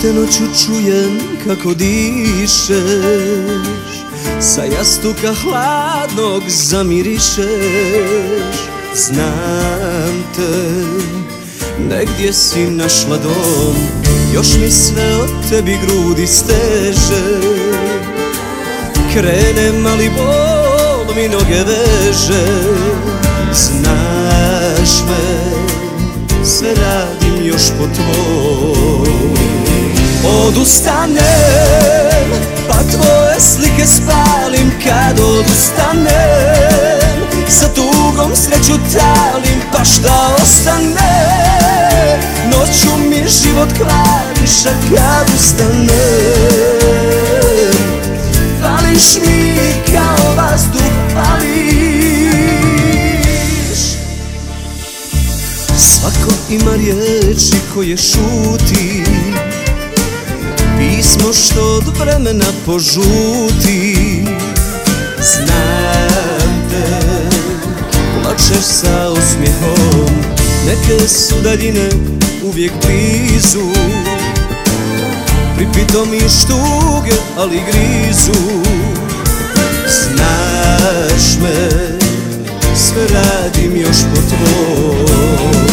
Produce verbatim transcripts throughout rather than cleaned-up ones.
Te noću čujem kako dišeš, sa jastuka hladnog zamirišeš. Znam te, negdje si našla dom, još mi sve o tebi grudi steže. Krenem, ali bol mi noge veže. Znaš me, sve radim još po tvoj. Odustanem, pa tvoje slike spalim. Kad odustanem, sa tugom sreću talim. Pa šta ostane, noću mi život kvariš. A kad ustanem, fališ mi kao vazduh, fališ. Svako ima riječi koje šuti, pismo što od vremena požuti. Znam te, plačeš sa osmijehom, neke su daljine uvijek blizu. Pripitomiš tuge, ali grizu. Znaš me, sve radim još po tvoj.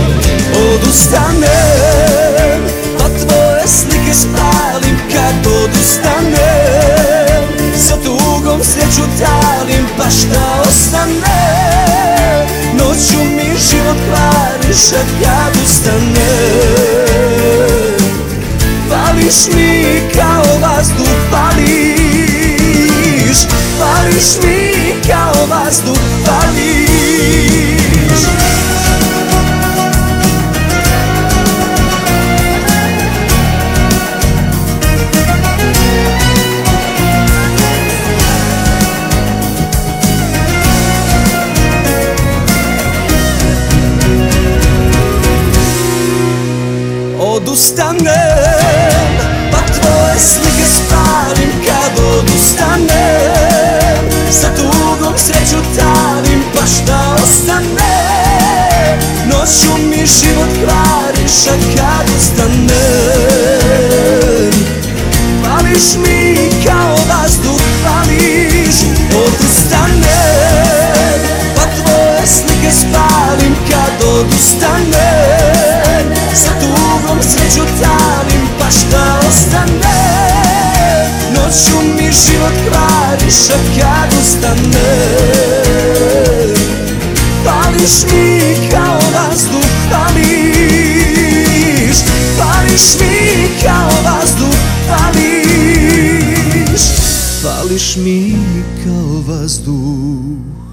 Odustanem, pa tvoje slike spalim. Kad odustanem, sa tugom sreću talim. Pa šta ostane, noću mi život kvariš. A kad ustanem, fališ mi kao vazduh, fališ. Fališ mi kao vazduh, fališ. Odustanem, pa tvoje slike spalim. Kad odustanem, sa tugom sreću talim. Pa šta ostane, noću mi život kvariš. A kad ustanem, fališ mi kao vazduh, fališ. Odustanem, pa tvoje slike spalim. Kad odustanem, sa tugom sreću talim. Pa šta ostane, noću mi život kvariš. A kad ustanem, fališ mi kao vazduh, fališ. Fališ mi kao vazduh, fališ. Fališ mi kao vazduh.